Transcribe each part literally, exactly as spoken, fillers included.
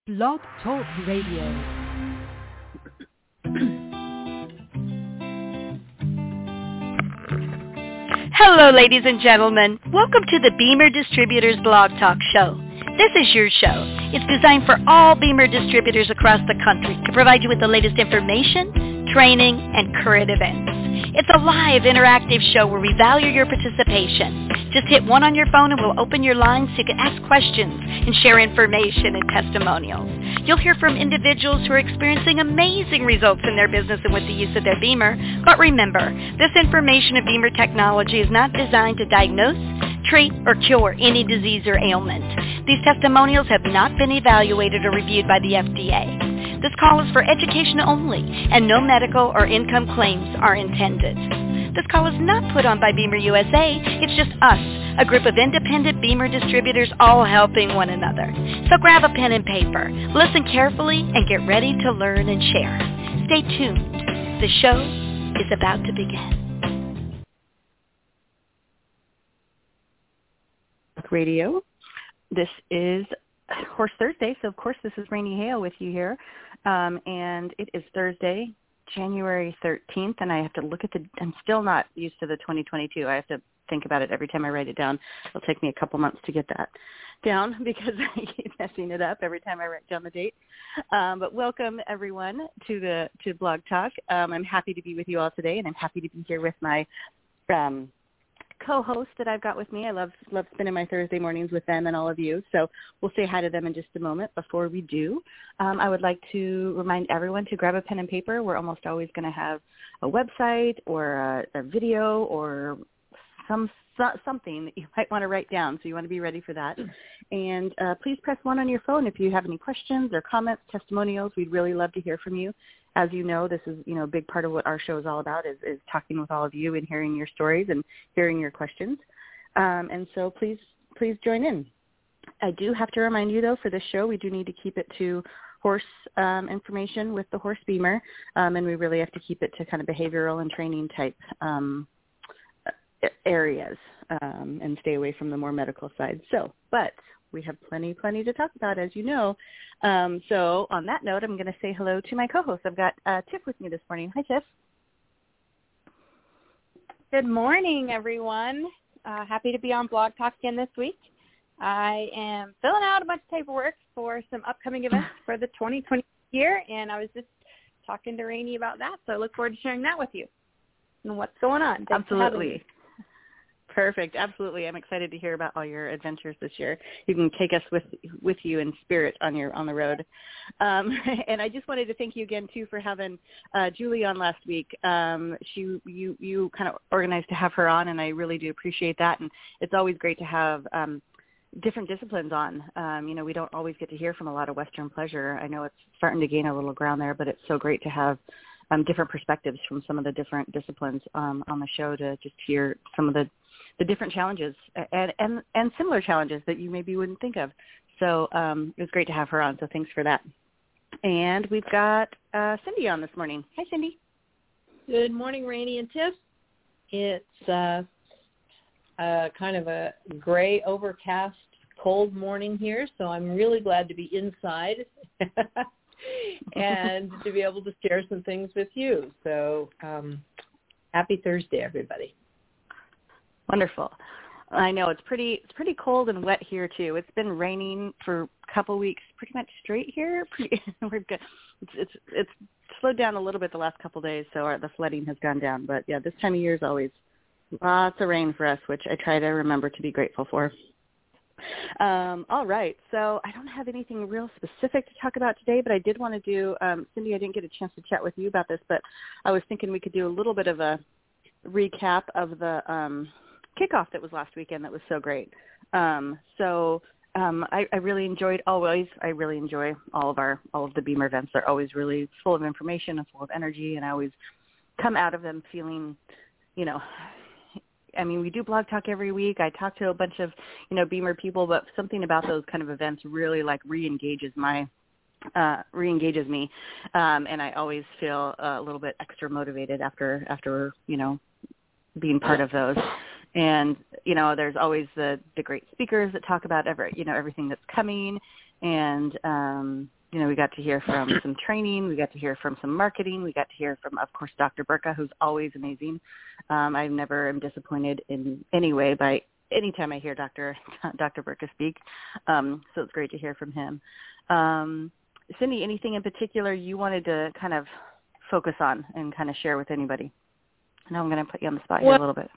Blog Talk Radio. Hello, ladies and gentlemen. Welcome to the Beamer Distributors Blog Talk Show. This is your show. It's designed for all Beamer distributors across the country to provide you with the latest information, training, and current events. It's a live, interactive show where we value your participation. Just hit one on your phone and we'll open your lines so you can ask questions and share information and testimonials. You'll hear from individuals who are experiencing amazing results in their business and with the use of their Beamer. But remember, this information of Beamer technology is not designed to diagnose, treat, or cure any disease or ailment. These testimonials have not been evaluated or reviewed by the F D A. This call is for education only, and no medical or income claims are intended. This call is not put on by Beamer U S A. It's just us, a group of independent Beamer distributors all helping one another. So grab a pen and paper, listen carefully, and get ready to learn and share. Stay tuned. The show is about to begin. Radio. This is Horse Thursday, so of course this is Rainey Hale with you here, um, and it is Thursday, January thirteenth, and I have to look at the, I'm still not used to the twenty twenty-two. I have to think about it every time I write it down. It'll take me a couple months to get that down because I keep messing it up every time I write down the date. Um, but welcome everyone to the to Blog Talk. Um, I'm happy to be with you all today, and I'm happy to be here with my um, co-host that I've got with me. I love love spending my Thursday mornings with them and all of you. So we'll say hi to them in just a moment. Before we do, um, I would like to remind everyone to grab a pen and paper. We're almost always going to have a website or a, a video or some so, something that you might want to write down. So you want to be ready for that. And uh, please press one on your phone if you have any questions or comments, testimonials. We'd really love to hear from you. As you know, this is, you know, a big part of what our show is all about is, is talking with all of you and hearing your stories and hearing your questions. Um, and so please, please join in. I do have to remind you, though, for this show, we do need to keep it to horse um, information with the horse Beamer, um, and we really have to keep it to kind of behavioral and training type um, areas um, and stay away from the more medical side. So, but we have plenty, plenty to talk about, as you know. Um, so on that note, I'm going to say hello to my co-host. I've got uh, Tiff with me this morning. Hi, Tiff. Good morning, everyone. Uh, happy to be on Blog Talk again this week. I am filling out a bunch of paperwork for some upcoming events for the twenty twenty year, and I was just talking to Rainey about that, so I look forward to sharing that with you and what's going on. Thanks Absolutely. Perfect. Absolutely. I'm excited to hear about all your adventures this year. You can take us with with you in spirit on your on the road. Um, and I just wanted to thank you again, too, for having uh, Julie on last week. Um, she you you kind of organized to have her on, and I really do appreciate that. And it's always great to have um, different disciplines on. Um, you know, we don't always get to hear from a lot of Western pleasure. I know it's starting to gain a little ground there, but it's so great to have um, different perspectives from some of the different disciplines um, on the show to just hear some of the the different challenges and, and, and similar challenges that you maybe wouldn't think of. So um, it was great to have her on, so thanks for that. And we've got uh, Cindy on this morning. Hi, Cindy. Good morning, Rainey and Tiff. It's uh, uh, kind of a gray, overcast, cold morning here, so I'm really glad to be inside and to be able to share some things with you. So um, happy Thursday, everybody. Wonderful. I know it's pretty it's pretty cold and wet here too. It's been raining for a couple weeks, pretty much straight here. Pretty, we're good. It's, it's it's slowed down a little bit the last couple of days, so our, the flooding has gone down. But yeah, this time of year is always lots of rain for us, which I try to remember to be grateful for. Um, all right, so I don't have anything real specific to talk about today, but I did want to do. Um, Cindy, I didn't get a chance to chat with you about this, but I was thinking we could do a little bit of a recap of the Um, kickoff that was last weekend that was so great. Um, so um, I, I really enjoyed always. I really enjoy all of our all of the Beamer events. They're always really full of information and full of energy, and I always come out of them feeling, you know, I mean, we do Blog Talk every week. I talk to a bunch of, you know, Beamer people, but something about those kind of events really like re-engages my uh, re-engages me, um, and I always feel a little bit extra motivated after after you know being part of those. And, you know, there's always the, the great speakers that talk about every, you know, everything that's coming. And, um, you know, we got to hear from some training. We got to hear from some marketing. We got to hear from, of course, Doctor Burka, who's always amazing. Um, I never am disappointed in any way by any time I hear Doctor Doctor Burka speak. Um, so it's great to hear from him. Um, Cindy, anything in particular you wanted to kind of focus on and kind of share with anybody? I know I'm going to put you on the spot well, here a little bit.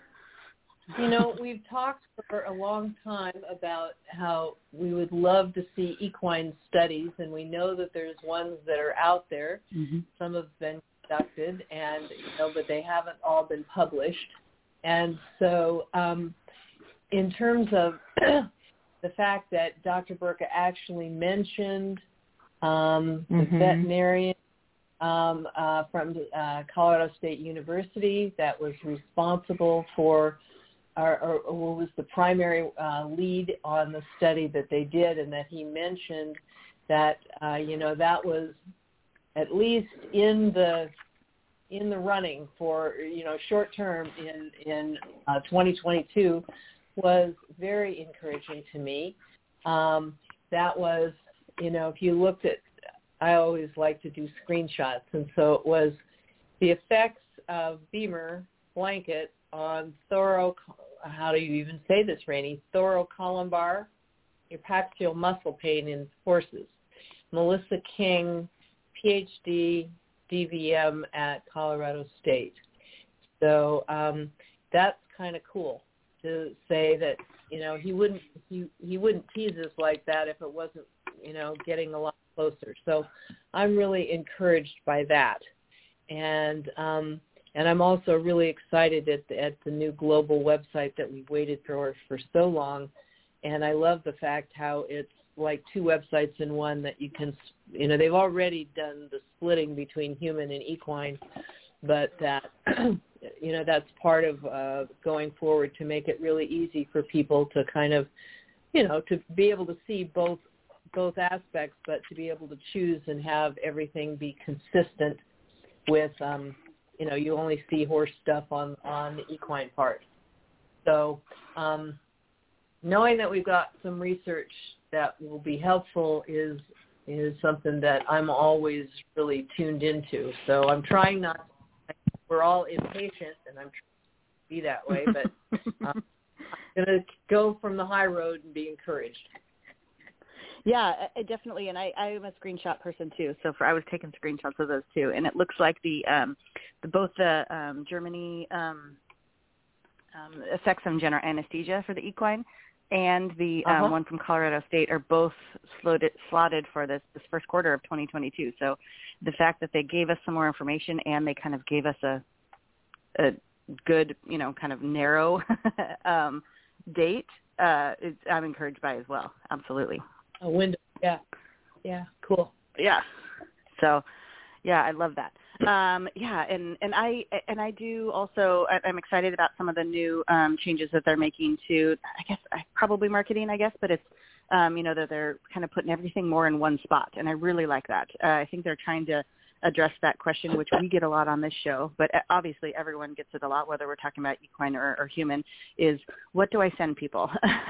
You know, we've talked for a long time about how we would love to see equine studies, and we know that there's ones that are out there. Mm-hmm. Some have been conducted, and you know, but they haven't all been published. And so, um, in terms of the fact that Doctor Burka actually mentioned um, the mm-hmm. veterinarian um, uh, from uh, Colorado State University that was responsible for Or, or, or was the primary uh, lead on the study that they did, and that he mentioned that uh, you know that was at least in the in the running for you know short term in in uh, twenty twenty-two was very encouraging to me. Um, that was you know if you looked at, I always like to do screenshots, and so it was the effects of BEMER blanket on thorough, how do you even say this, Rainey? Thoracolumbar epaxial muscle pain in horses. Melissa King, P H D, D V M at Colorado State. So um, that's kind of cool to say that you know he wouldn't he he wouldn't tease us like that if it wasn't you know getting a lot closer. So I'm really encouraged by that, and. Um, And I'm also really excited at the, at the new global website that we've waited for for so long. And I love the fact how it's like two websites in one that you can, you know, they've already done the splitting between human and equine, but that, you know, that's part of uh, going forward to make it really easy for people to kind of, you know, to be able to see both both aspects, but to be able to choose and have everything be consistent with, um, you know, you only see horse stuff on, on the equine part. So um, knowing that we've got some research that will be helpful is is something that I'm always really tuned into. So I'm trying not to, we're all impatient, and I'm trying to be that way, but um, I'm going to go from the high road and be encouraged. Yeah, definitely, and I, I am a screenshot person too. So for I was taking screenshots of those too, and it looks like the, um, the both the um, Germany um, um, effects on general anesthesia for the equine and the um, uh-huh. one from Colorado State are both slotted, slotted for this, this first quarter of twenty twenty-two. So the fact that they gave us some more information and they kind of gave us a a good, you know, kind of narrow um, date, uh, it's, I'm encouraged by as well. Absolutely. A window, yeah, yeah, cool, yeah. So, yeah, I love that. Um, yeah, and, and I and I do also. I'm excited about some of the new um, changes that they're making to. I guess probably marketing. I guess, but it's um, you know that they're kind of putting everything more in one spot, and I really like that. Uh, I think they're trying to address that question, which we get a lot on this show, but obviously everyone gets it a lot, whether we're talking about equine or, or human. Is what do I send people?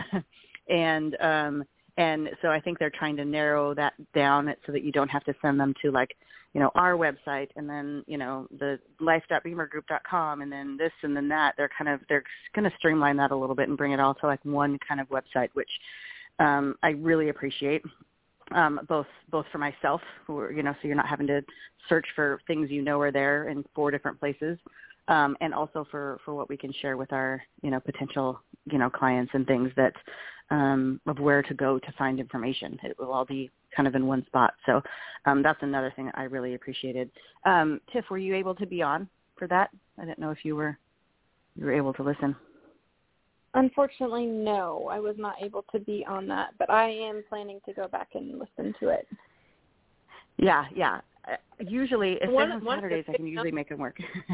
and um, And so I think they're trying to narrow that down so that you don't have to send them to, like, you know, our website and then, you know, the life dot beamer group dot com and then this and then that. They're kind of, they're going to streamline that a little bit and bring it all to like one kind of website, which um, I really appreciate, um, both both for myself, who are, you know, so you're not having to search for things you know are there in four different places. Um, and also for, for what we can share with our, you know, potential, you know, clients and things that um, of where to go to find information. It will all be kind of in one spot. So um, that's another thing that I really appreciated. Um, Tiff, were you able to be on for that? I didn't know if you were you were able to listen. Unfortunately, no, I was not able to be on that, but I am planning to go back and listen to it. Yeah, yeah. Uh, usually, if they're on Saturdays, I can usually make them work.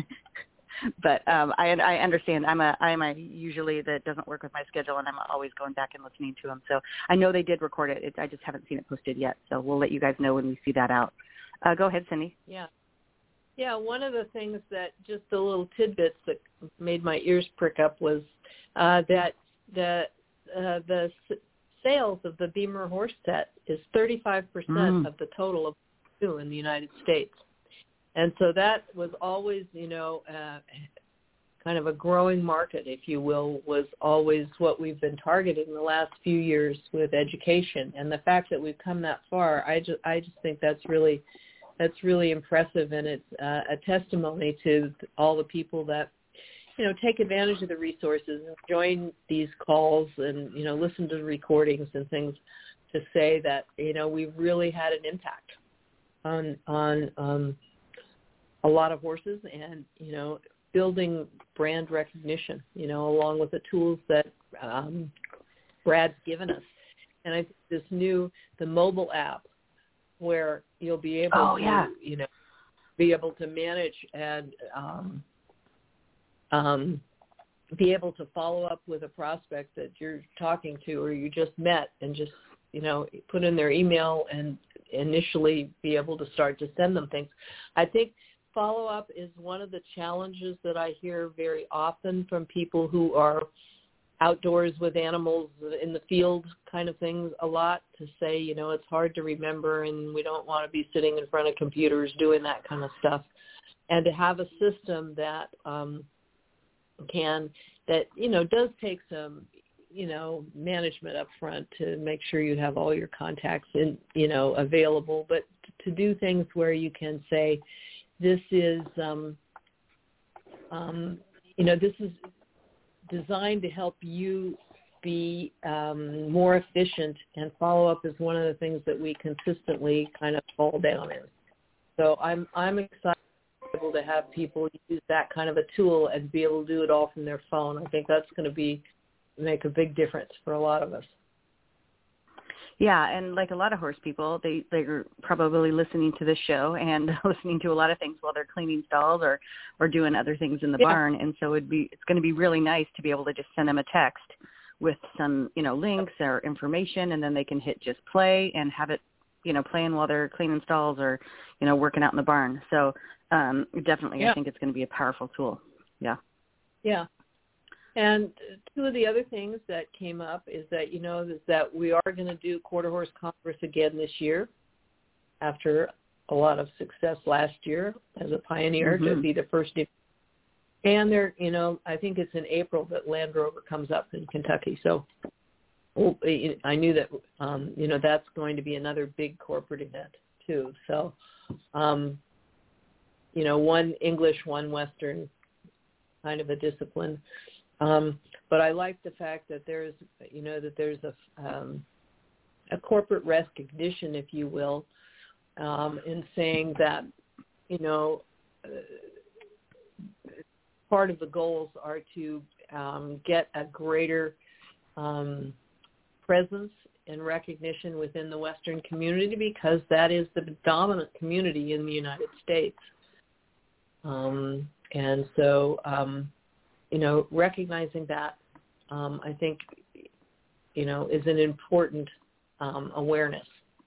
But um, I I understand. I'm a I'm a usually that doesn't work with my schedule, and I'm always going back and listening to them. So I know they did record it. it I just haven't seen it posted yet. So we'll let you guys know when we see that out. Uh, go ahead, Cindy. Yeah, yeah. One of the things that just the little tidbits that made my ears prick up was uh, that the uh, the sales of the Beamer horse set is thirty-five percent mm. of the total of two in the United States. And so that was always, you know, uh, kind of a growing market, if you will, was always what we've been targeting the last few years with education. And the fact that we've come that far, I just, I just think that's really, that's really impressive, and it's uh, a testimony to all the people that, you know, take advantage of the resources and join these calls and, you know, listen to the recordings and things to say that, you know, we've really had an impact on, on um, a lot of horses and, you know, building brand recognition, you know, along with the tools that um, Brad's given us. And I think this new, the mobile app, where you'll be able oh, to, yeah. you know, be able to manage and um, um, be able to follow up with a prospect that you're talking to or you just met and just, you know, put in their email and initially be able to start to send them things. I think follow-up is one of the challenges that I hear very often from people who are outdoors with animals in the field kind of things a lot, to say, you know, it's hard to remember and we don't want to be sitting in front of computers doing that kind of stuff. And to have a system that um, can, that, you know, does take some, you know, management up front to make sure you have all your contacts in, you know, available, but to do things where you can say, this is, um, um, you know, this is designed to help you be um, more efficient, and follow-up is one of the things that we consistently kind of fall down in. So I'm I'm excited to be able to have people use that kind of a tool and be able to do it all from their phone. I think that's going to be make a big difference for a lot of us. Yeah, and like a lot of horse people, they, they're probably listening to this show and listening to a lot of things while they're cleaning stalls or, or doing other things in the yeah. barn. And so it'd be, it's going to be really nice to be able to just send them a text with some, you know, links or information, and then they can hit just play and have it, you know, playing while they're cleaning stalls or, you know, working out in the barn. So um, definitely yeah. I think it's going to be a powerful tool. Yeah. Yeah. And two of the other things that came up is that, you know, is that we are going to do Quarter Horse Congress again this year after a lot of success last year as a pioneer mm-hmm. to be the first. And there, you know, I think it's in April that Land Rover comes up in Kentucky. So well, I knew that, um, you know, that's going to be another big corporate event too. So, um, you know, one English, one Western kind of a discipline. Um, but I like the fact that there's, you know, that there's a, um, a corporate recognition, if you will, um, in saying that, you know, uh, part of the goals are to um, get a greater um, presence and recognition within the Western community, because that is the dominant community in the United States. Um, and so, um, you know, recognizing that, um, I think, you know, is an important um, awareness.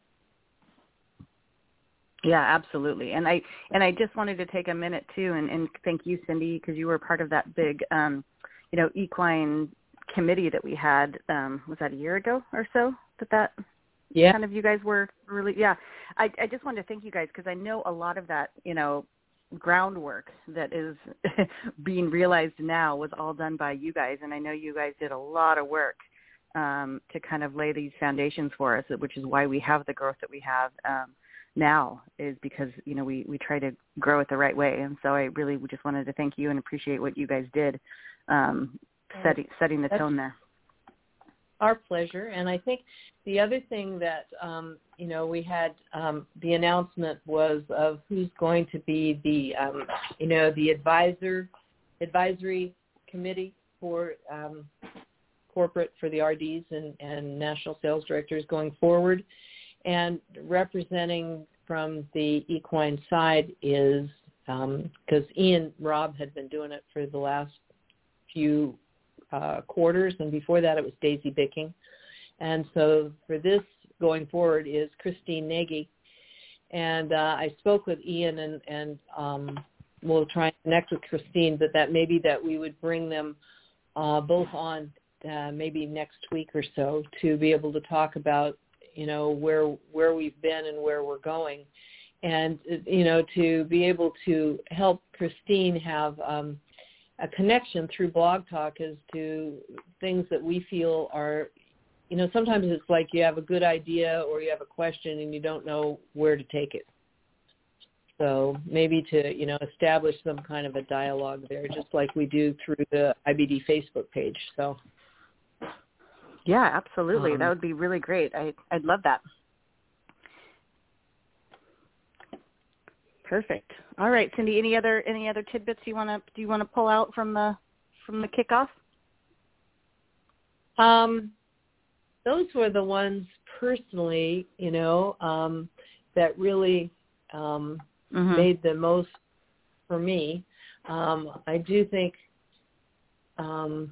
Yeah, absolutely. And I and I just wanted to take a minute too and, and thank you, Cindy, because you were part of that big, um, you know, equine committee that we had. Um, was that a year ago or so that that yeah. kind of you guys were really, yeah. I, I just wanted to thank you guys, because I know a lot of that, you know, groundwork that is being realized now was all done by you guys. And I know you guys did a lot of work um, to kind of lay these foundations for us, which is why we have the growth that we have um, now, is because, you know, we, we try to grow it the right way. And so I really just wanted to thank you and appreciate what you guys did, um, setting, setting the That's tone there. Our pleasure. And I think the other thing that, um, you know, we had um, the announcement was of who's going to be the, um, you know, the advisor, advisory committee for um, corporate, for the R Ds and, and national sales directors going forward. And representing from the equine side is, because um, Ian Robb had been doing it for the last few uh, quarters, and before that it was Daisy Bicking. And so for this going forward is Christine Nagy. And uh, I spoke with Ian, and, and um, we'll try and connect with Christine, but that maybe that we would bring them uh, both on uh, maybe next week or so to be able to talk about, you know, where where we've been and where we're going. And, you know, to be able to help Christine have um, a connection through Blog Talk as to things that we feel are, you know, sometimes it's like you have a good idea or you have a question and you don't know where to take it. So maybe to, you know, establish some kind of a dialogue there, just like we do through the I B D Facebook page. So, yeah, absolutely. Um, that would be really great. I, I'd love that. Perfect. All right, Cindy. Any other any other tidbits you want to do you want to pull out from the from the kickoff? Um, those were the ones personally, you know, um, that really um, mm-hmm. made the most for me. Um, I do think, um,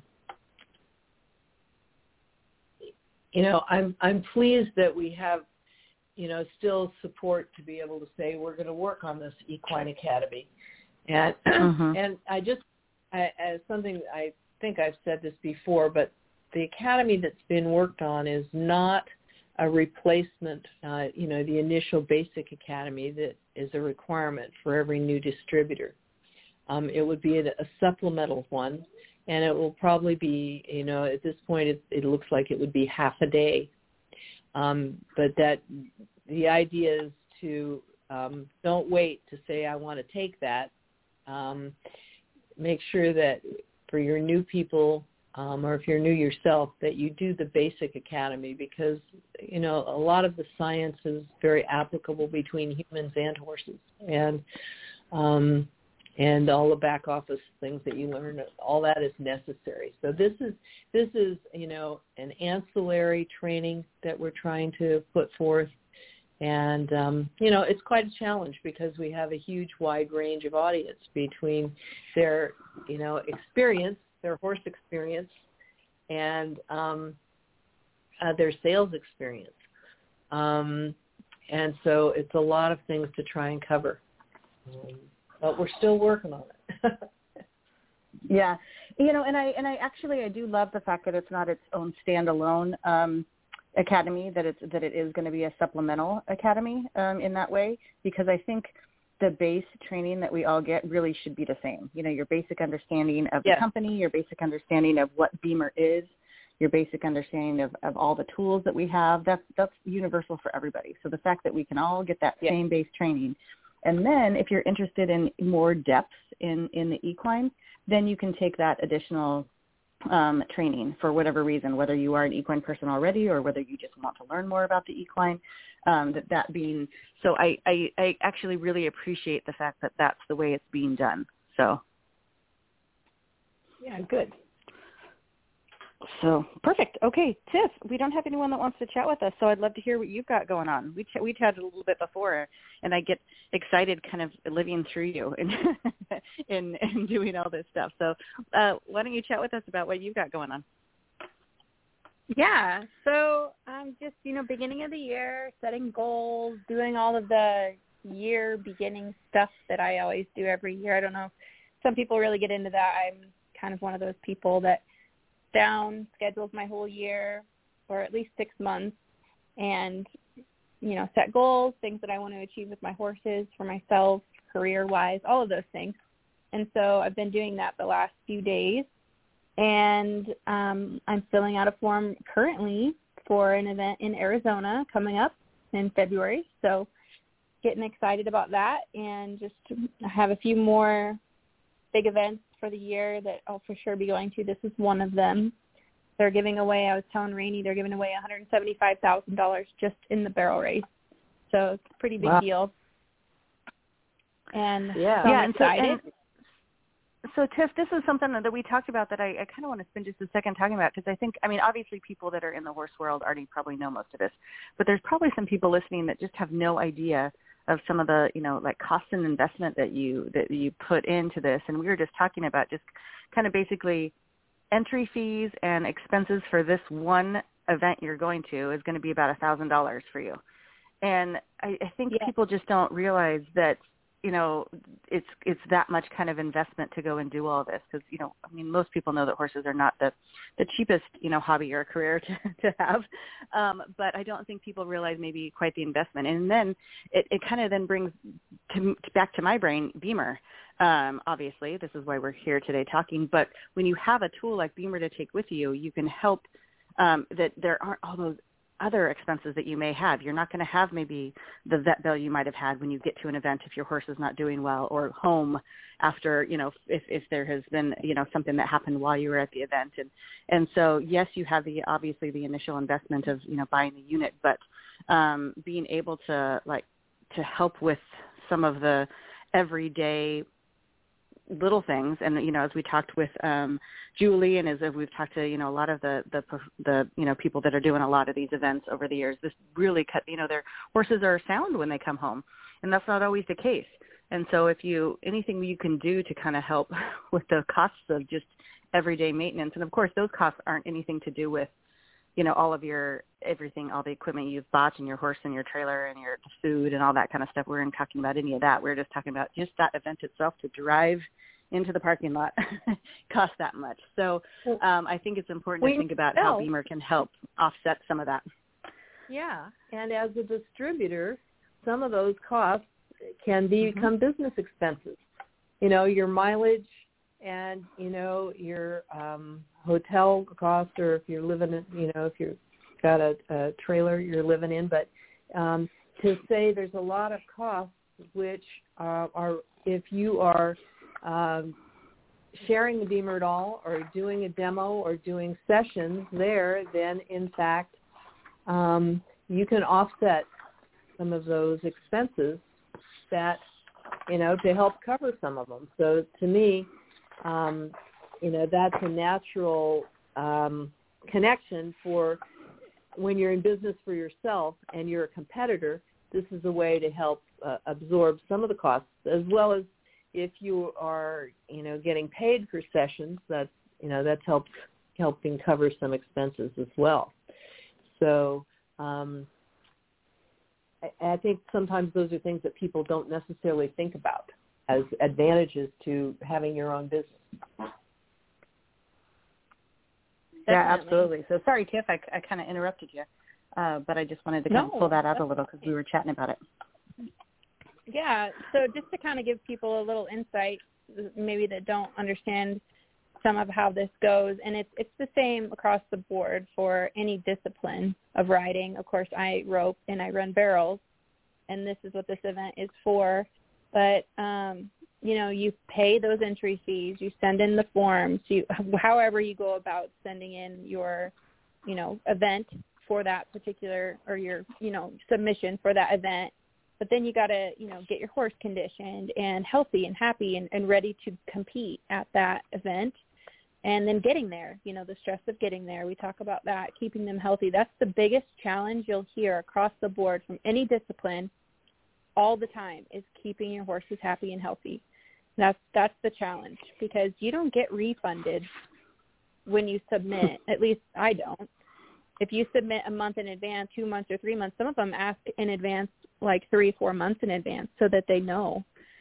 you know, I'm I'm pleased that we have, you know, still support to be able to say we're going to work on this Equine Academy. And mm-hmm. and I just, I, as something, I think I've said this before, but the academy that's been worked on is not a replacement, uh, you know, the initial basic academy that is a requirement for every new distributor. Um, it would be a, a supplemental one, and it will probably be, you know, at this point it, it looks like it would be half a day. Um, but that the idea is to um, don't wait to say I want to take that. Um, make sure that for your new people, um, or if you're new yourself, that you do the basic academy because, you know, a lot of the science is very applicable between humans and horses, and um, and all the back office things that you learn, all that is necessary. So this is, this is, you know, an ancillary training that we're trying to put forth. And, um, you know, it's quite a challenge because we have a huge wide range of audience between their, you know, experience, their horse experience, and um, uh, their sales experience. Um, and so it's a lot of things to try and cover. Um, But we're still working on it. Yeah, you know, and I and I actually I do love the fact that it's not its own standalone um, academy. That it's that it is going to be a supplemental academy um, in that way, because I think the base training that we all get really should be the same. You know, your basic understanding of the yeah. company, your basic understanding of what Beamer is, your basic understanding of, of all the tools that we have. That's that's universal for everybody. So the fact that we can all get that yeah. same base training. And then if you're interested in more depth in, in the equine, then you can take that additional um, training for whatever reason, whether you are an equine person already or whether you just want to learn more about the equine, um, that, that being, so I, I, I actually really appreciate the fact that that's the way it's being done. So. Yeah, good. So perfect. Okay, Tiff, we don't have anyone that wants to chat with us, so I'd love to hear what you've got going on. We ch- we chatted a little bit before, and I get excited kind of living through you and and, and doing all this stuff. So uh, why don't you chat with us about what you've got going on? Yeah, so um, just, you know, beginning of the year, setting goals, doing all of the year beginning stuff that I always do every year. I don't know if some people really get into that. I'm kind of one of those people that down, schedules my whole year or at least six months and, you know, set goals, things that I want to achieve with my horses, for myself, career-wise, all of those things. And so I've been doing that the last few days. And um, I'm filling out a form currently for an event in Arizona coming up in February. So getting excited about that, and just have a few more big events for the year that I'll for sure be going to. This is one of them. They're giving away, I was telling Rainey, they're giving away one hundred seventy-five thousand dollars just in the barrel race. So it's a pretty big wow. deal. And yeah, so yeah I'm excited. And so, and so, Tiff, this is something that we talked about that I, I kind of want to spend just a second talking about, because I think, I mean, obviously people that are in the horse world already probably know most of this, but there's probably some people listening that just have no idea of some of the, you know, like cost and investment that you that you put into this. And we were just talking about just kind of basically entry fees and expenses for this one event you're going to is going to be about a thousand dollars for you. And I, I think yeah. people just don't realize that, you know, it's it's that much kind of investment to go and do all this because, you know, I mean, most people know that horses are not the, the cheapest, you know, hobby or career to, to have. Um, but I don't think people realize maybe quite the investment. And then it, it kind of then brings to, back to my brain, Beamer. Um, obviously, this is why we're here today talking. But when you have a tool like Beamer to take with you, you can help um, that there aren't all those other expenses that you may have. You're not going to have maybe the vet bill you might have had when you get to an event if your horse is not doing well, or home after, you know, if, if there has been, you know, something that happened while you were at the event. And, and so, yes, you have the, obviously the initial investment of, you know, buying the unit, but um, being able to like, to help with some of the everyday little things. And, you know, as we talked with um, Julie and as we've talked to, you know, a lot of the, the, the, you know, people that are doing a lot of these events over the years, this really cut, you know, their horses are sound when they come home, and that's not always the case. And so if you, anything you can do to kind of help with the costs of just everyday maintenance, and of course those costs aren't anything to do with, you know, all of your, everything, all the equipment you've bought and your horse and your trailer and your food and all that kind of stuff. We weren't talking about any of that. We we're just talking about just that event itself to drive into the parking lot cost that much. So um, I think it's important we to think about know. how Beamer can help offset some of that. Yeah. And as a distributor, some of those costs can become mm-hmm. business expenses. You know, your mileage and, you know, your um, hotel cost, or if you're living in, you know, if you've got a, a trailer you're living in. But um, to say there's a lot of costs which uh, are, if you are um, sharing the Beamer at all or doing a demo or doing sessions there, then in fact um, you can offset some of those expenses that, you know, to help cover some of them. So to me, um, you know, that's a natural um, connection for when you're in business for yourself and you're a competitor. This is a way to help uh, absorb some of the costs, as well as if you are, you know, getting paid for sessions, that's, you know, that's help, helping cover some expenses as well. So um, I, I think sometimes those are things that people don't necessarily think about as advantages to having your own business. Yeah, absolutely. So sorry, Tiff, I, I kind of interrupted you, uh, but I just wanted to kind no, of pull that out a little because we were chatting about it. Yeah, so just to kind of give people a little insight, maybe that don't understand some of how this goes, and it's it's the same across the board for any discipline of riding. Of course, I rope and I run barrels, and this is what this event is for. But um, you know, you pay those entry fees, you send in the forms, you however you go about sending in your, you know, event for that particular, or your, you know, submission for that event. But then you got to, you know, get your horse conditioned and healthy and happy and, and ready to compete at that event. And then getting there, you know, the stress of getting there. We talk about that, keeping them healthy. That's the biggest challenge you'll hear across the board from any discipline all the time, is keeping your horses happy and healthy. That's that's the challenge, because you don't get refunded when you submit. At least I don't. If you submit a month in advance, two months or three months, some of them ask in advance, like three, four months in advance, so that they know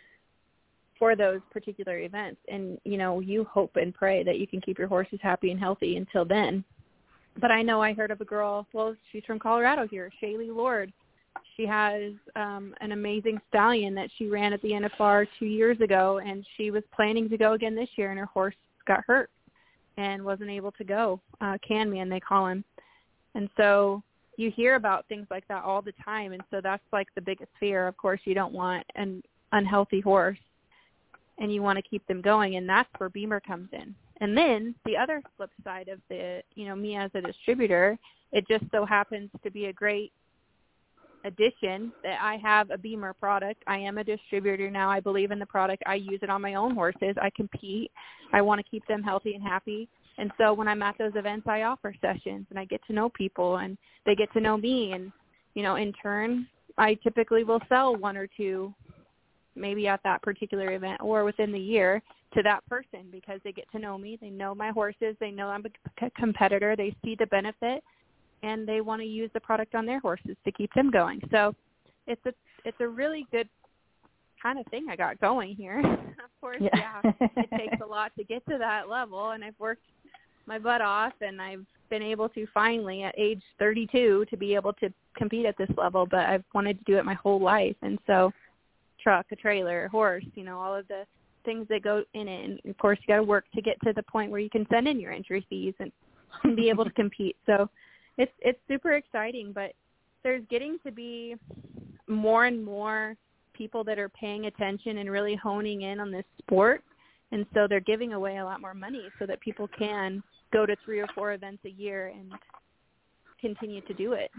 for those particular events. And, you know, you hope and pray that you can keep your horses happy and healthy until then. But I know I heard of a girl, well, she's from Colorado here, Shaylee Lord. She has um, an amazing stallion that she ran at the N F R two years ago, and she was planning to go again this year, and her horse got hurt and wasn't able to go. Uh, Can Man, they call him. And so you hear about things like that all the time, and so that's like the biggest fear. Of course, you don't want an unhealthy horse, and you want to keep them going, and that's where Beamer comes in. And then the other flip side of the, you know, me as a distributor, it just so happens to be a great addition that I have a Beamer product. I am a distributor now. I believe in the product. I use it on my own horses. I compete. I want to keep them healthy and happy. And so when I'm at those events, I offer sessions, and I get to know people, and they get to know me. And, you know, in turn, I typically will sell one or two, maybe at that particular event or within the year, to that person, because they get to know me. They know my horses. They know I'm a competitor. They see the benefit, and they want to use the product on their horses to keep them going. So it's a it's a really good kind of thing I got going here. Of course, yeah. yeah, it takes a lot to get to that level, and I've worked my butt off, and I've been able to finally, at age thirty-two, to be able to compete at this level, but I've wanted to do it my whole life. And so truck, a trailer, horse, you know, all of the things that go in it. And, of course, you got to work to get to the point where you can send in your entry fees and, and be able to compete. So it's it's super exciting, but there's getting to be more and more people that are paying attention and really honing in on this sport. And so they're giving away a lot more money so that people can go to three or four events a year and continue to do it.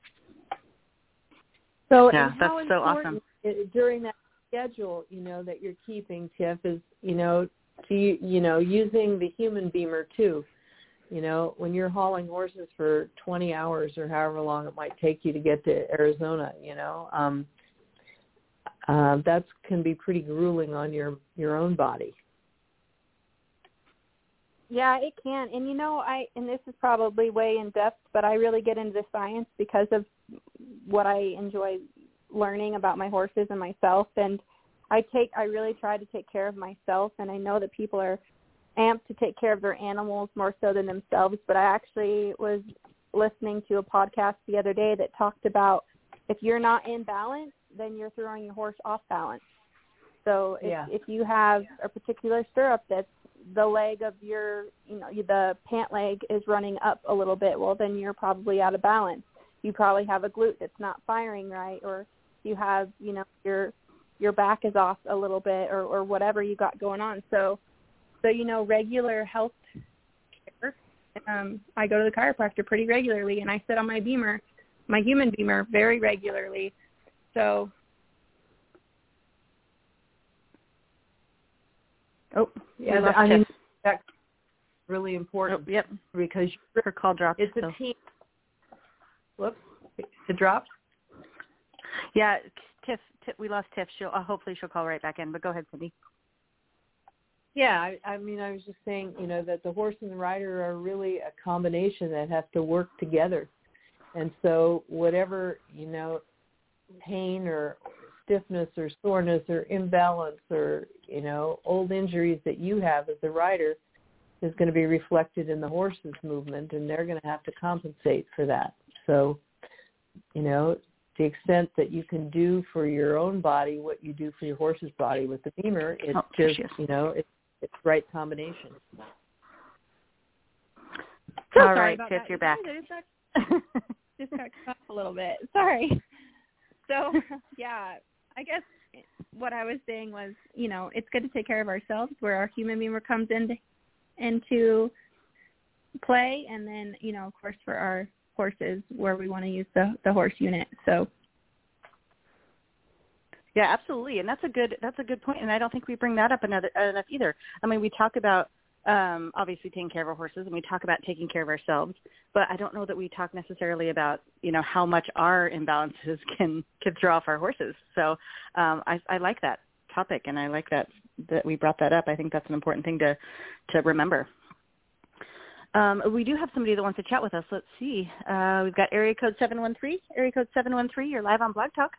So yeah, that's so awesome. During that schedule, you know, that you're keeping, Tiff, is, you know, to, you know, using the human beamer too. You know, when you're hauling horses for twenty hours or however long it might take you to get to Arizona, you know, um, uh, that can be pretty grueling on your, your own body. Yeah, it can. And, you know, I and this is probably way in depth, but I really get into science because of what I enjoy learning about my horses and myself. And I take, I really try to take care of myself. And I know that people are amped to take care of their animals more so than themselves. But I actually was listening to a podcast the other day that talked about if you're not in balance, then you're throwing your horse off balance. So if, yeah. if you have a particular stirrup that's the leg of your, you know, the pant leg is running up a little bit, well, then you're probably out of balance. You probably have a glute that's not firing right, or you have, you know, your your back is off a little bit, or, or whatever you got going on. So, so you know, regular health care. Um, I go to the chiropractor pretty regularly, and I sit on my beamer, my human beamer, very regularly. So, oh, yeah, I mean, that's really important. Oh, yep, because her call dropped. It's a so. team. Whoops, it dropped. Yeah, Tiff, Tiff we lost Tiff. She'll uh, hopefully she'll call right back in. But go ahead, Cindy. Yeah, I, I mean, I was just saying, you know, that the horse and the rider are really a combination that have to work together, and so whatever, you know, pain or stiffness or soreness or imbalance or, you know, old injuries that you have as a rider is going to be reflected in the horse's movement, and they're going to have to compensate for that. So, you know, to the extent that you can do for your own body what you do for your horse's body with the beamer, it's oh, just, you know, it's it's the right combination. So All right, Tiff, you're back. Just got, just got cut a little bit. Sorry. So, yeah, I guess what I was saying was, you know, it's good to take care of ourselves where our human beamer comes into, into play, and then, you know, of course, for our horses where we want to use the, the horse unit. So yeah, absolutely, and that's a good that's a good point, and I don't think we bring that up another, enough either. I mean, we talk about um, obviously taking care of our horses, and we talk about taking care of ourselves, but I don't know that we talk necessarily about, you know, how much our imbalances can can throw off our horses. So um, I, I like that topic, and I like that that we brought that up. I think that's an important thing to to remember. Um, we do have somebody that wants to chat with us. Let's see. Uh, we've got area code seven one three. Area code seven one three. You're live on Blog Talk.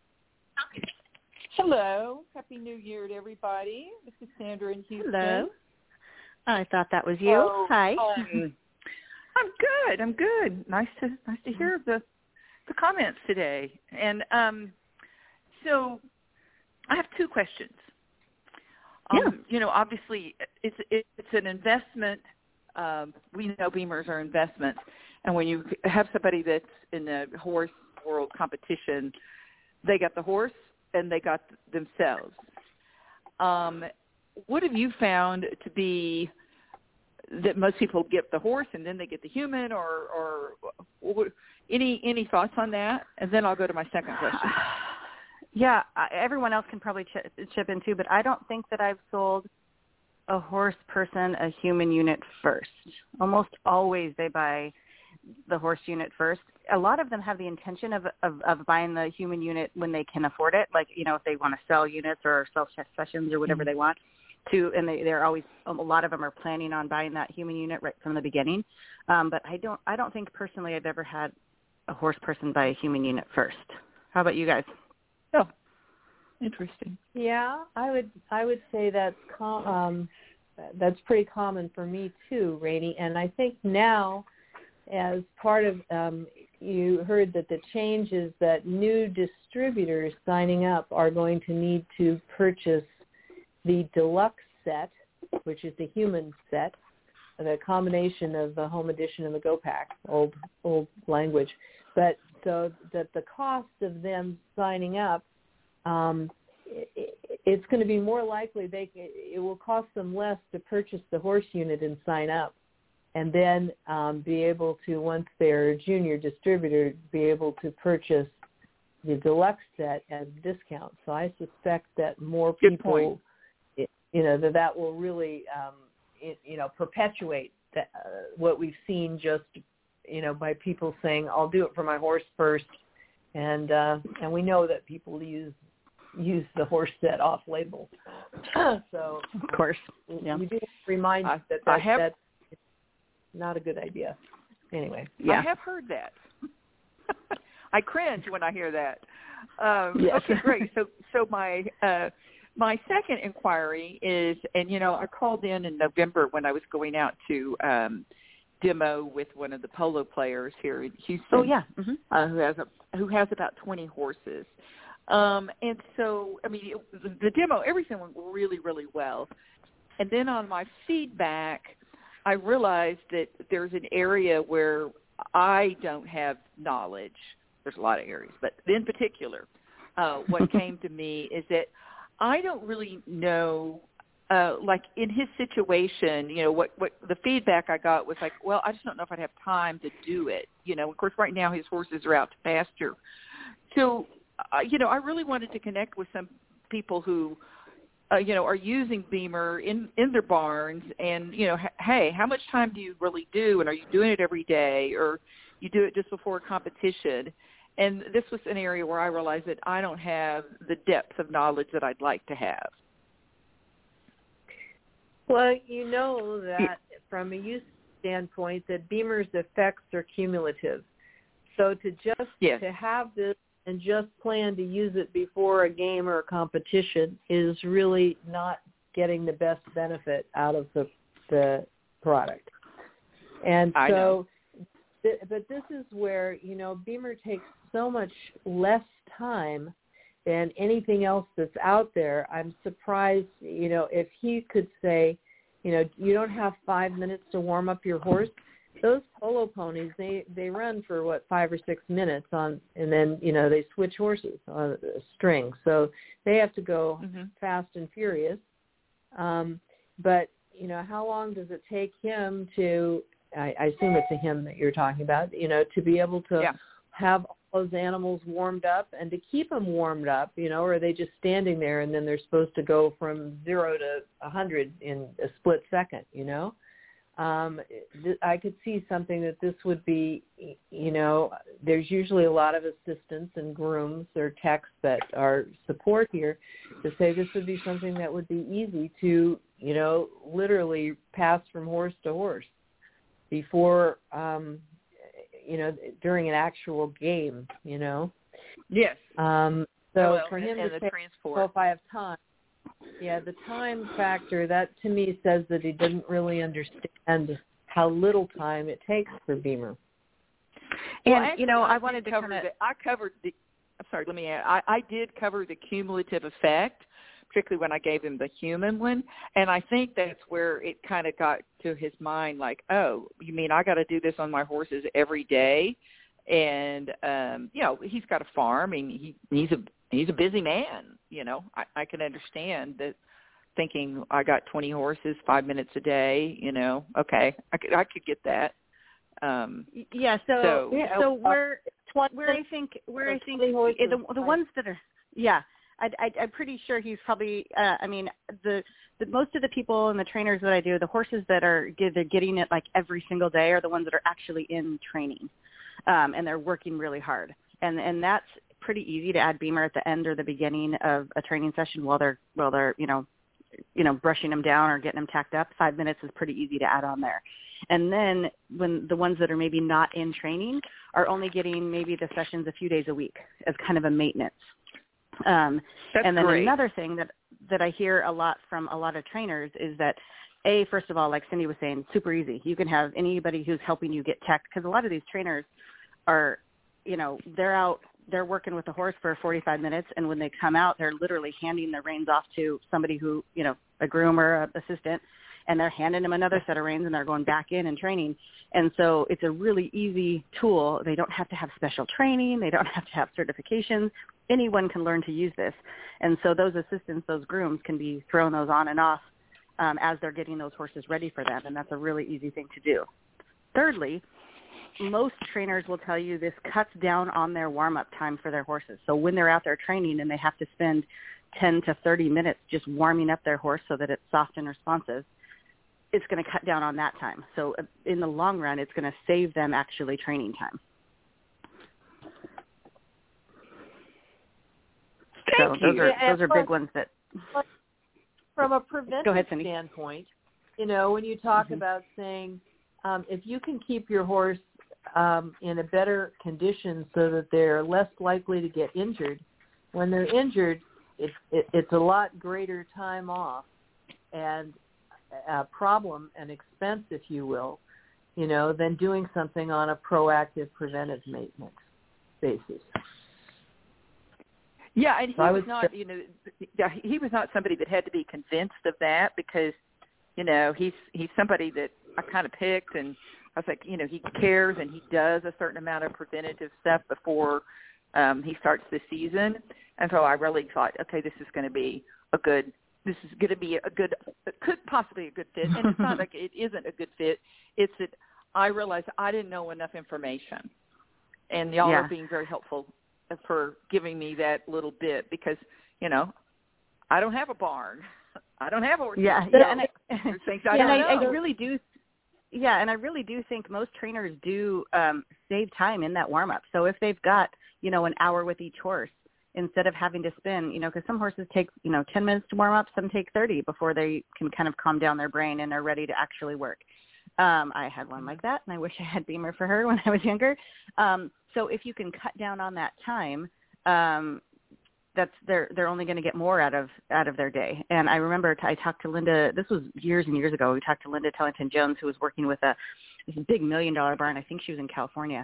Hello. Happy New Year to everybody. This is Sandra in Houston. Hello. I thought that was you. Oh, Hi. Um, I'm good. I'm good. Nice to nice to hear the the comments today. And um, so I have two questions. Um, yeah. You know, obviously, it's it's an investment. Um, we know beamers are investments, and when you have somebody that's in the horse world competition, they got the horse and they got themselves. Um, what have you found to be that most people get the horse and then they get the human, or, or, or any any thoughts on that? And then I'll go to my second question. Yeah, everyone else can probably chip, chip in too, but I don't think that I've sold a horse person a human unit first. Almost always they buy the horse unit first. A lot of them have the intention of, of, of buying the human unit when they can afford it, like, you know, if they want to sell units or sell sessions or whatever mm-hmm. they want to, and they, they're always, a lot of them are planning on buying that human unit right from the beginning. Um, but I don't, I don't think personally I've ever had a horse person buy a human unit first. How about you guys? No. Interesting. Yeah, I would I would say that's com- um, that's pretty common for me too, Rainey. And I think now, as part of um, you heard that the change is that new distributors signing up are going to need to purchase the deluxe set, which is the human set, the combination of the home edition and the Go Pack, old old language. But so that the cost of them signing up, um, it, it's going to be more likely they it will cost them less to purchase the horse unit and sign up, and then um, be able to, once they're a junior distributor, be able to purchase the deluxe set at a discount. So I suspect that more Good people, point. you know, that that will really, um, it, you know, perpetuate that, uh, what we've seen just, you know, by people saying, I'll do it for my horse first. And uh, and we know that people use use the horse set off label. So, of course, yeah. we do remind I, you that, that I have, that's not a good idea. Anyway. yeah. I have heard that. I cringe when I hear that. Um, yes. Okay, great. So, so my uh, my second inquiry is, and you know, I called in in November when I was going out to um, demo with one of the polo players here in Houston. Oh yeah, mm-hmm. uh, who has a, who has about twenty horses. Um, and so, I mean, it, the, the demo, everything went really, really well. And then on my feedback, I realized that there's an area where I don't have knowledge. There's a lot of areas, but in particular, uh, what came to me is that I don't really know, uh, like in his situation, you know, what, what the feedback I got was like, well, I just don't know if I'd have time to do it. You know, of course, right now his horses are out to pasture. So, uh, you know, I really wanted to connect with some people who, uh, you know, are using Beamer in, in their barns and, you know, h- hey, how much time do you really do? And are you doing it every day or you do it just before a competition? And this was an area where I realized that I don't have the depth of knowledge that I'd like to have. Well, you know that from a use standpoint that Beamer's effects are cumulative. So to just yes. to have this and just plan to use it before a game or a competition is really not getting the best benefit out of the the product. And I so, know. th- but this is where, you know, Beamer takes so much less time than anything else that's out there. I'm surprised, you know, if he could say, you know, you don't have five minutes to warm up your horse. Those polo ponies, they, they run for, what, five or six minutes on, and then, you know, they switch horses on a string. So they have to go mm-hmm. fast and furious. Um, but, you know, how long does it take him to, I, I assume it's a him that you're talking about, you know, to be able to yeah. have all those animals warmed up and to keep them warmed up, you know, or are they just standing there and then they're supposed to go from zero to a hundred in a split second, you know? Um, th- I could see something that this would be, you know, there's usually a lot of assistants and grooms or techs that are support here to say this would be something that would be easy to, you know, literally pass from horse to horse before, um, you know, during an actual game, you know. Yes. Um, so oh, well, for him and, to and say, transport. well, if I have time, yeah, the time factor, that to me says that he didn't really understand how little time it takes for Beamer. And, well, actually, you know, I, I wanted to cover kind of... the, I covered the, I'm sorry, let me add, I, I did cover the cumulative effect, particularly when I gave him the human one, and I think that's where it kind of got to his mind, like, oh, you mean I got to do this on my horses every day? And, um, you know, he's got a farm, and he, he's a he's a busy man, you know. I, I can understand that thinking I got twenty horses, five minutes a day, you know, okay, I could, I could get that. Um, yeah, so so, yeah, so where where I think where I think the the ones that are yeah, I, I I'm pretty sure he's probably uh, I mean the, the most of the people and the trainers that I do, the horses that are they're getting it like every single day are the ones that are actually in training, um, and they're working really hard, and and that's pretty easy to add Beamer at the end or the beginning of a training session while they're while they're you know you know brushing them down or getting them tacked up. Five minutes is pretty easy to add on there. And then when the ones that are maybe not in training are only getting maybe the sessions a few days a week as kind of a maintenance. Um, That's and then great. another thing that, that I hear a lot from a lot of trainers is that, A, first of all, like Cindy was saying, super easy. You can have anybody who's helping you get tech, because a lot of these trainers are, you know, they're out, they're working with the horse for forty-five minutes, and when they come out, they're literally handing the reins off to somebody who, you know, a groomer, an assistant, and they're handing them another set of reins, and they're going back in and training. And so it's a really easy tool. They don't have to have special training. They don't have to have certifications. Anyone can learn to use this. And so those assistants, those grooms, can be throwing those on and off um, as they're getting those horses ready for them, and that's a really easy thing to do. Thirdly, most trainers will tell you this cuts down on their warm-up time for their horses. So when they're out there training and they have to spend ten to thirty minutes just warming up their horse so that it's soft and responsive, it's going to cut down on that time. So in the long run, it's going to save them actually training time. Thank so you. those are Yeah, those are plus, big ones that. From a preventive Go ahead, Cindy. standpoint, you know, when you talk Mm-hmm. about saying um, if you can keep your horse um, in a better condition so that they're less likely to get injured, when they're injured, it, it, it's a lot greater time off and a problem and expense, if you will, you know, than doing something on a proactive preventive maintenance basis. Yeah, and he So I was would not, say- you know, yeah, he was not somebody that had to be convinced of that, because, you know, he's he's somebody that I kind of picked, and I was like, you know, he cares and he does a certain amount of preventative stuff before um, he starts the season, and so I really thought, okay, this is going to be a good, this is going to be a good, it could possibly a good fit, and it's not like it isn't a good fit. It's that I realized I didn't know enough information, and y'all Yeah. are being very helpful for giving me that little bit, because, you know, I don't have a barn. I don't have a horse. Yeah, So yeah, and I, there's things I yeah, don't and I, know. I really do. Yeah, and I really do think most trainers do um, save time in that warm up. So if they've got, you know, an hour with each horse, instead of having to spend, you know, because some horses take, you know, ten minutes to warm up, some take thirty before they can kind of calm down their brain and are ready to actually work. Um, I had one like that, and I wish I had Beamer for her when I was younger. Um, so if you can cut down on that time, um, that's they're they're only going to get more out of out of their day. And I remember t- I talked to Linda. This was years and years ago. We talked to Linda Tellington Jones, who was working with a this big million dollar barn. I think she was in California,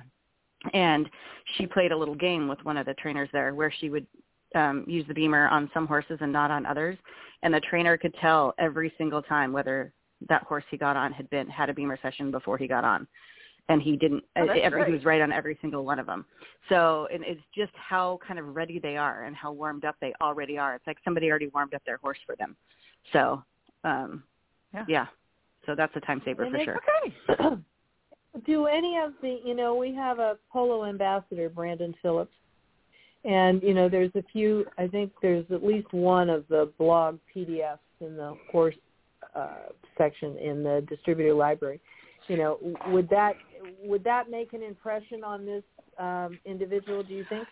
and she played a little game with one of the trainers there, where she would um, use the Beamer on some horses and not on others, and the trainer could tell every single time whether that horse he got on had been had a Beamer session before he got on. And he didn't, Oh, that's every, he great. was right on every single one of them. So and it's just how kind of ready they are and how warmed up they already are. It's like somebody already warmed up their horse for them. So, um, Yeah. yeah. So that's a time saver And for it's sure. Okay. Do any of the, you know, we have a polo ambassador, Brandon Phillips, and, you know, there's a few, I think there's at least one of the blog P D Fs in the course uh, section in the distributor library. You know, would that would that make an impression on this um, individual, do you think?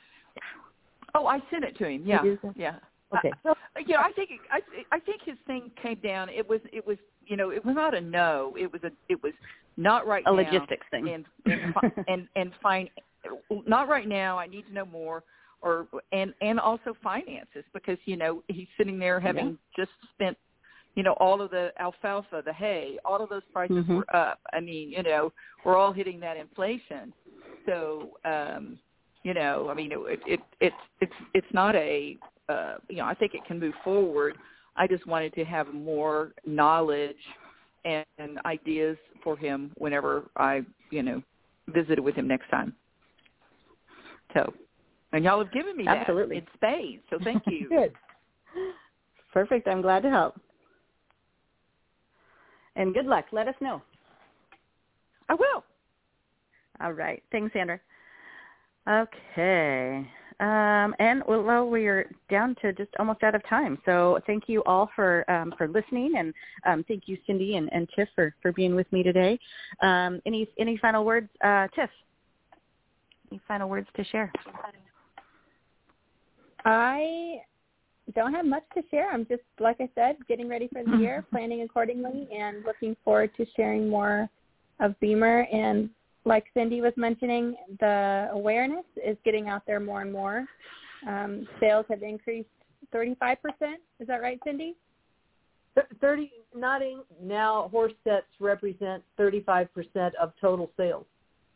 Oh, I sent it to him. Yeah, You do? yeah. Okay. Uh, you know, I think I I think his thing came down. It was it was you know it was not a no. It was a it was not right A now. logistics thing. And and fi- and, and fine, not right now. I need to know more. Or and and also finances, because you know he's sitting there having yeah. just spent. You know, all of the alfalfa, the hay, all of those prices mm-hmm. were up. I mean, you know, we're all hitting that inflation. So, um, you know, I mean, it, it, it's it's it's not a, uh, you know, I think it can move forward. I just wanted to have more knowledge and, and ideas for him whenever I, you know, visited with him next time. So, and y'all have given me Absolutely. that in spades, so thank you. Good. Perfect. I'm glad to help. And good luck. Let us know. I will. All right. Thanks, Sandra. Okay. Um, and well, we are down to just almost out of time. So thank you all for um, for listening, and um, thank you, Cindy and, and Tiff, for, for being with me today. Um, any any final words, uh, Tiff? Any final words to share? I don't have much to share. I'm just, like I said, getting ready for the year, planning accordingly, and looking forward to sharing more of Beamer. And like Cindy was mentioning, the awareness is getting out there more and more. um, sales have increased thirty-five percent. Is that right, Cindy? thirty, not in, now horse sets represent thirty-five percent of total sales.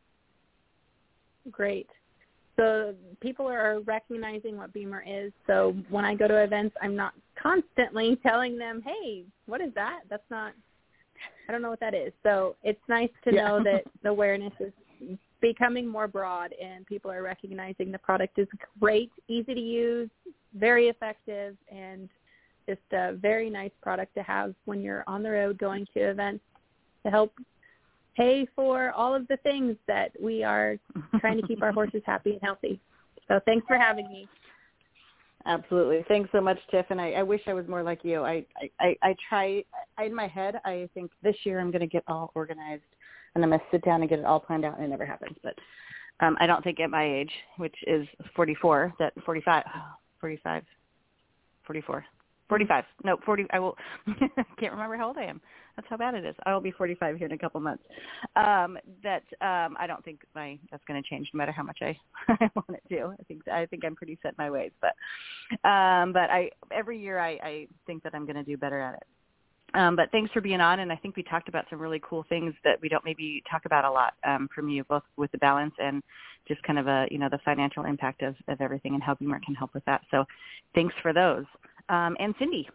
Great. So people are recognizing what Beamer is. So when I go to events, I'm not constantly telling them, hey, what is that? That's not, I don't know what that is. So it's nice to yeah. know that the awareness is becoming more broad and people are recognizing the product is great, easy to use, very effective, and just a very nice product to have when you're on the road going to events to help pay for all of the things that we are trying to keep our horses happy and healthy. So thanks for having me. Absolutely. Thanks so much, Tiff. And I, I wish I was more like you. I, I, I try, I, in my head, I think this year I'm going to get all organized and I'm going to sit down and get it all planned out, and it never happens. But um, I don't think at my age, which is forty-four, that forty-five, forty-five, forty-four, forty-five, no, forty, I will, can't remember how old I am. That's how bad it is. I will be forty-five here in a couple months. Um, that um, I don't think my that's going to change no matter how much I, I want it to. I think I think I'm pretty set in my ways. But um, but I every year I, I think that I'm going to do better at it. Um, but thanks for being on, and I think we talked about some really cool things that we don't maybe talk about a lot um, from you, both with the balance and just kind of a you know the financial impact of, of everything and how Beamer can help with that. So thanks for those. Um, and Cindy.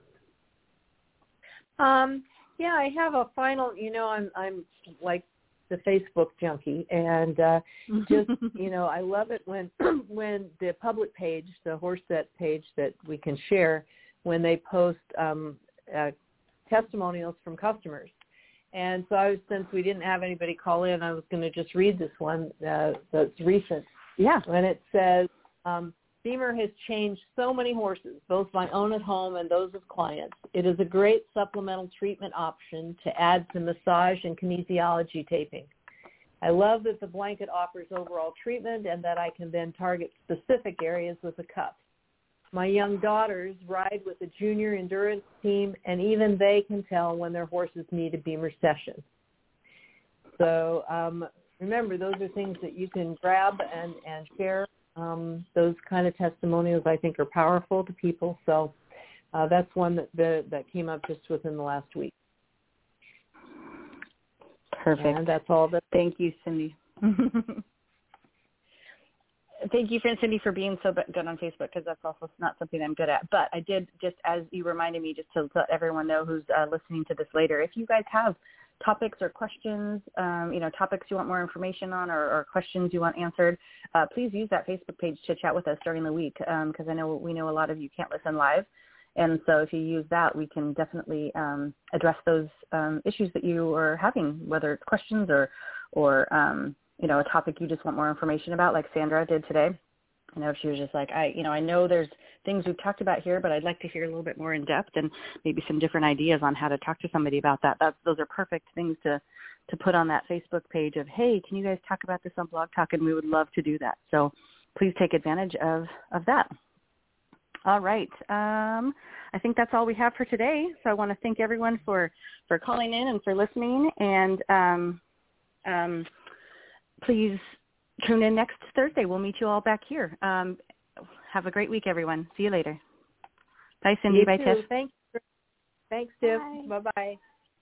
Um. Yeah, I have a final, you know, I'm I'm like the Facebook junkie, and uh, just, you know, I love it when when the public page, the horse set page that we can share, when they post um, uh, testimonials from customers. And so I was, since we didn't have anybody call in, I was going to just read this one uh, that's recent. Yeah. And it says, um, Beamer has changed so many horses, both my own at home and those of clients. It is a great supplemental treatment option to add to massage and kinesiology taping. I love that the blanket offers overall treatment and that I can then target specific areas with a cup. My young daughters ride with a junior endurance team, and even they can tell when their horses need a Beamer session. So um, remember, those are things that you can grab and, and share. Um, those kind of testimonials, I think, are powerful to people. So uh, that's one that the, that came up just within the last week. Perfect. And that's all. That. Thank you, Cindy. Thank you, friend Cindy, for being so good on Facebook, because that's also not something I'm good at. But I did, just as you reminded me, just to let everyone know who's uh, listening to this later, if you guys have topics or questions, um, you know, topics you want more information on, or, or questions you want answered, uh, please use that Facebook page to chat with us during the week, because um, I know we know a lot of you can't listen live. And so if you use that, we can definitely um, address those um, issues that you are having, whether it's questions or, or um, you know, a topic you just want more information about, like Sandra did today. I know she was just like, I, you know, I know there's things we've talked about here, but I'd like to hear a little bit more in depth and maybe some different ideas on how to talk to somebody about that. That's, those are perfect things to, to put on that Facebook page of, hey, can you guys talk about this on Blog Talk? And we would love to do that. So please take advantage of, of that. All right. Um, I think that's all we have for today. So I want to thank everyone for, for calling in and for listening. And um, um, please tune in next Thursday. We'll meet you all back here. Um, have a great week, everyone. See you later. Bye, Cindy. You Bye, too. Tiff. Thanks. Thanks, Tiff. Bye. Bye-bye.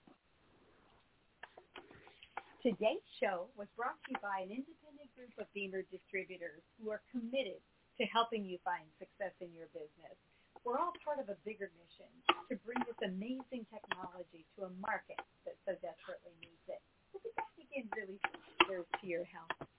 Today's show was brought to you by an independent group of Beamer distributors who are committed to helping you find success in your business. We're all part of a bigger mission to bring this amazing technology to a market that so desperately needs it. We'll be back again really soon. Here's to your health.